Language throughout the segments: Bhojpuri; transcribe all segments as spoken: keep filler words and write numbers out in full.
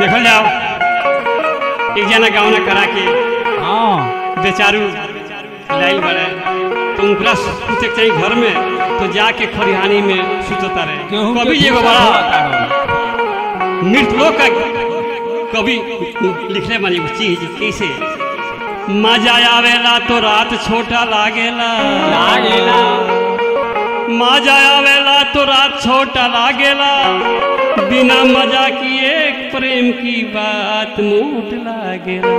देखल जाओ एक जना गावना करा के हाँ बेचारू लाइल बड़े तो उनका सुते चाहिए घर में तो जाके खरिहानी में सुतता रहे। कभी एगो बड़ा मृत लोग का कभी लिखले बनी चीज कैसे मजा आवेला तो रात छोटा लागेला लागेला मजा आवेला तो रात छोटा लागेला बिना मजा की एक प्रेम की बात मोट लागेला।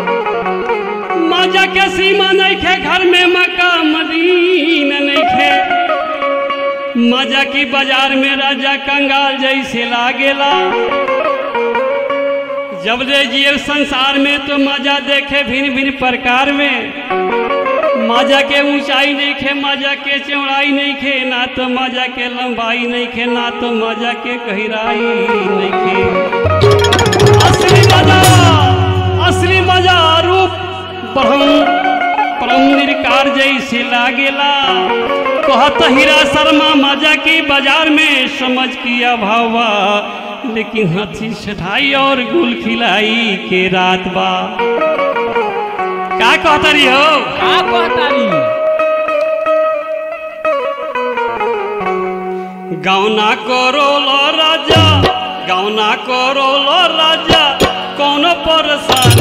मजा के सीमा नहीं खे घर में मक्का मदीना नहीं खे मजा की बाजार में राजा कंगाल जैसे लागेला। जब ले जिए संसार में तो मजा देखे भिन्न भिन्न प्रकार में मजा के ऊंचाई नहीं खे मजा के चौड़ाई नहीं खे ना तो मजा के लंबाई नहीं खे ना तो मजा के गहराई नहीं खे। असली मजा असली मजा रूप परम परम निर्कार जैसे लागेला। कहत हीरा शर्मा मजा की बाजार में समझ की अभाव लेकिन हाथी सठाई और गुल खिलाई के रात बा। का कहतारी हो का कहतारी गौना करो लो राजा गौना करो लो राजा कौन परसा